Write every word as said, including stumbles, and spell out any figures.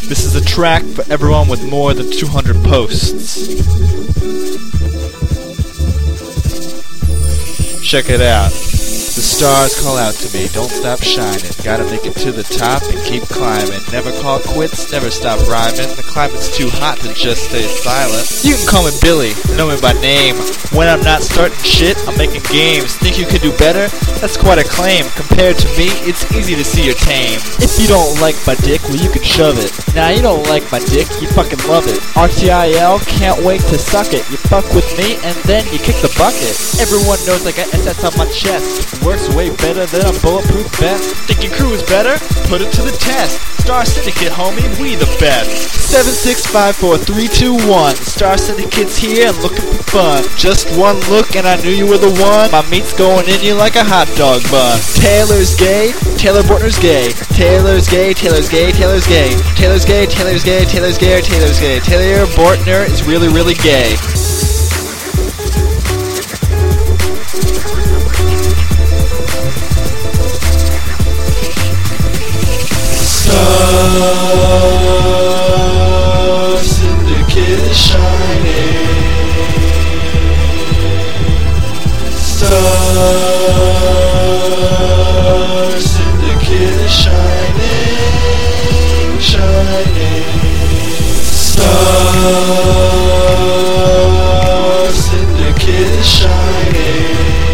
This is a track for everyone with more than two hundred posts. Check it out. The stars call out to me, don't stop shining. Gotta make it to the top and keep climbing. Never call quits, never stop rhyming. The climate's too hot to just stay silent. You can call me Billy, know me by name. When I'm not starting shit, I'm making games. Think you could do better? That's quite a claim. Compared to me, it's easy to see you're tame. If you don't like my dick, well you can shove it. Now you don't like my dick, you fucking love it. R T I L, can't wait to suck it. You fuck with me and then you kick the bucket. Everyone knows I got S S on my chest. Works way better than a bulletproof vest. Think your crew is better? Put it to the test. Star Syndicate, homie, we the best. Seven, six, five, four, three, two, one. Star Syndicate's here and looking for fun. Just one look and I knew you were the one. My meat's going in you like a hot dog bun. Taylor's gay, Taylor Bortner's gay. Taylor's gay, Taylor's gay, Taylor's gay. Taylor's gay, Taylor's gay, Taylor's gay, or Taylor's gay. Taylor Bortner is really, really gay. Star Syndicate is shining. Star Syndicate is shining, shining. Star Syndicate is shining.